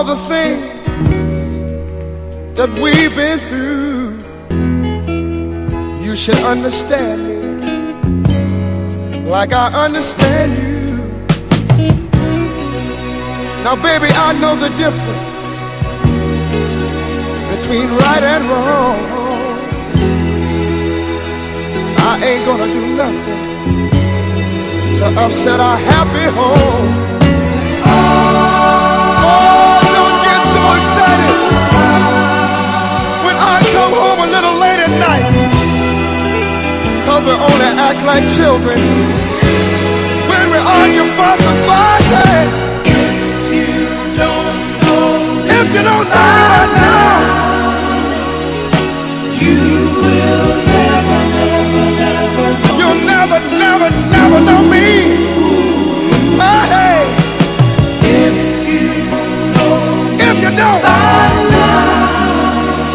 all the things that we've been through, you should understand me like I understand you. Now baby, I know the difference between right and wrong. I ain't gonna do nothing to upset our happy home. Oh, don't get so excited when I come home a little late at night, 'cause we only act like children when we argue, fuss, and